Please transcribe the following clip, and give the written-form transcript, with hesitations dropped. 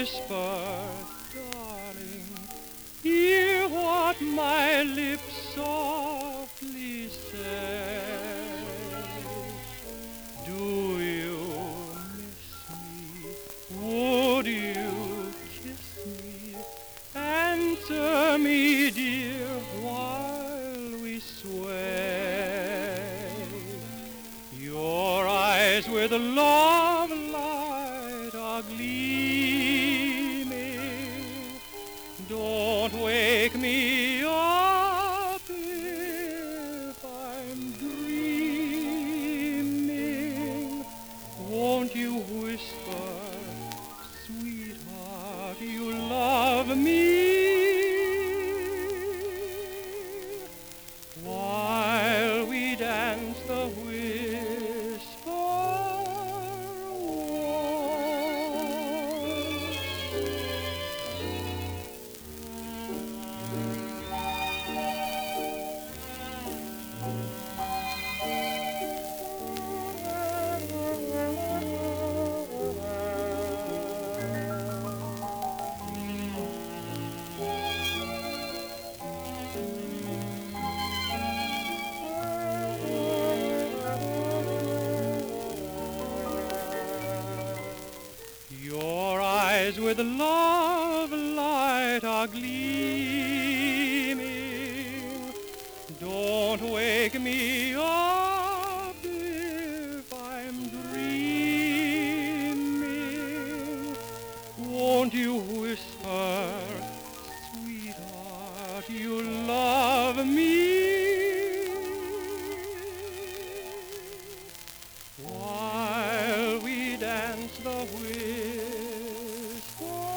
whisper, darling, hear what my lips softly say. Do you miss me? Would you kiss me? Answer me, dear, while we sway. Your eyes where the love light are gleaming. Don't wake me up if I'm dreaming. Won't you whisper, sweetheart, you love me? While we dance the whisper Your eyes where the love light are gleaming. Don't wake me up if I'm dreaming. Won't you whisper, sweetheart, you love me? While we dance the whisper